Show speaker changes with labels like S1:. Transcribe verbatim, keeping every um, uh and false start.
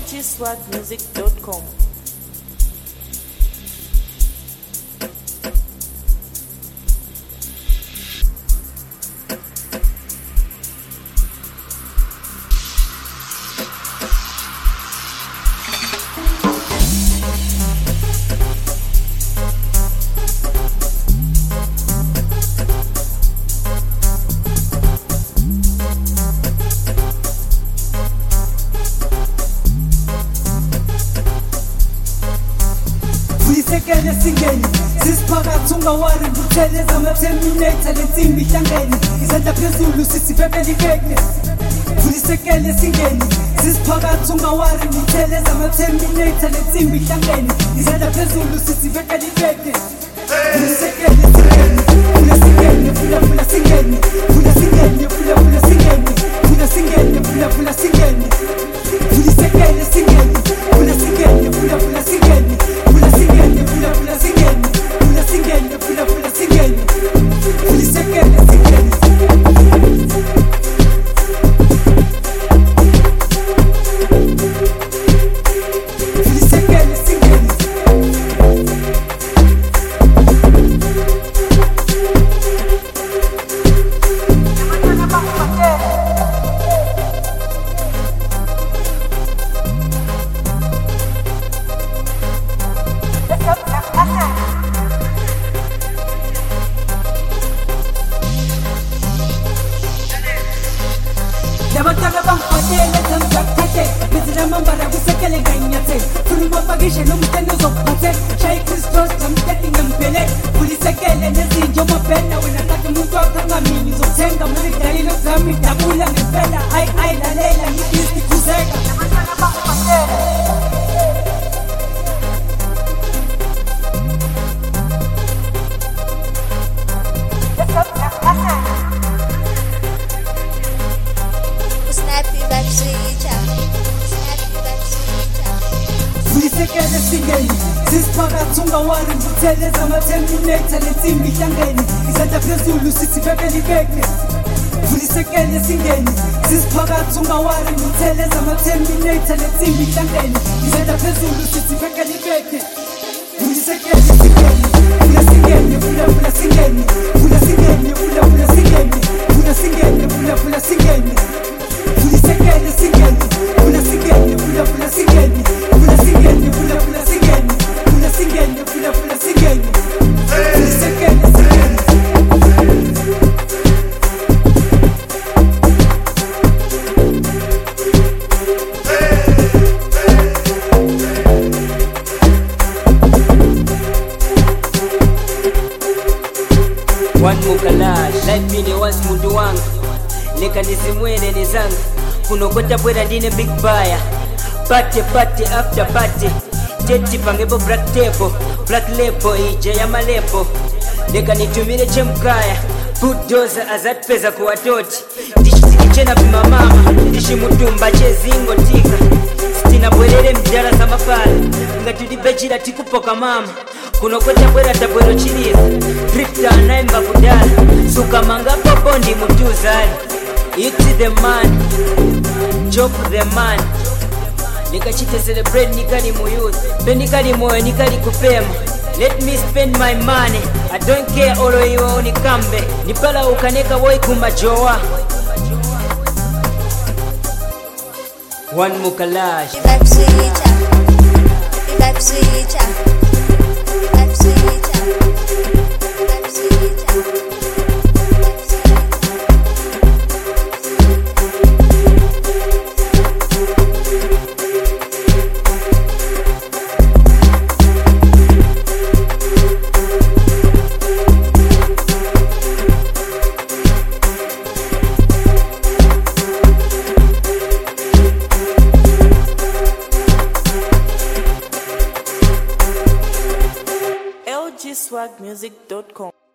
S1: g swag music dot com.
S2: Sekele singeni sisiphakathi ungawari ngitheleza ama-terminator lensimbi ihlangene izandla phezulu sisibhebhela ibekle vulisekele singeni sisiphakathi ungawari ngitheleza ama-terminator lensimbi ihlangene izandla phezulu sisibhebhela ibekle vulisekele singeni vula singeni vula vula singeni vula singeni vula vula singeni vula singeni vula vula singeni vulisekele singeni vula singeni vula vula singeni vula singeni vula vula singeni vula singeni vula vula singeni vulisekele singeni vulisekele singeni Yabataka bang patele tamjak tate Bizira mambara kusekele ganyate Kuruma pagishe lumtendo zopate Shai Christos tamteti ngambele Kulisekele nezinjo mapena Wenatake mtu akanga mini Zotenga muli lo zami Tabula ngepela Ai ai la leila Nikisti kuzeka Yabataka bang patele Vulisekele singeni sisiphakathi ungawari ngitheleza ama-terminator lensimbi ihlangene izandla phezulu sisibhebhela ibekle vulisekele singeni sisiphakathi ungawari ngitheleza ama-terminator lensimbi ihlangene izandla phezulu sisibhebhela ibekle vulisekele singeni vula singeni vula vula singeni vula singeni vula vula singeni vula singeni vula vula singeni vulisekele singeni vula singeni vula vula singeni vula singeni vula vula singeni vula singeni vula vula singeni vulisekele singeni
S3: One mukala, life mine once mundu wangu Leka nizimwene nizanga Kunokota bwera ndine big buyer Party party after party Teti pangebo black table Black label ije ya malebo Leka nitumire chemkaya Bulldozer azatpeza kwa toti Ndishitikichena pima mama Ndishi mutumba chezingo tika Stina bwerere mjara samafala Nga tudibejira tikupoka mama Kunokota bwera tabwero chiliza Drifter naimba kudala Suka manga popo ndi mutuzari It's the man Job the man Nikachite celebrate nikali muyuth Ben nikali moyo nikali kupema Let me spend my money I don't care olo iwa unikambe Nipala ukaneka woi kumajoa One mukalash
S4: Vibe switcher Vibe switcher Vibe switcher Vibe switcher
S1: l g swag music dot com.